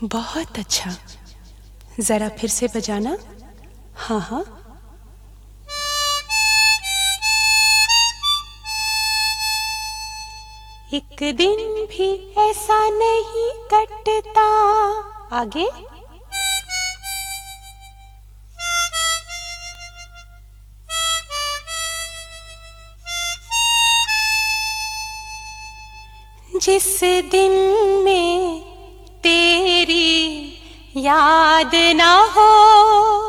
बहुत अच्छा, जरा फिर से बजाना। हाँ हाँ। एक दिन भी ऐसा नहीं कटता। आगे। जिस दिन में तेरी याद ना हो।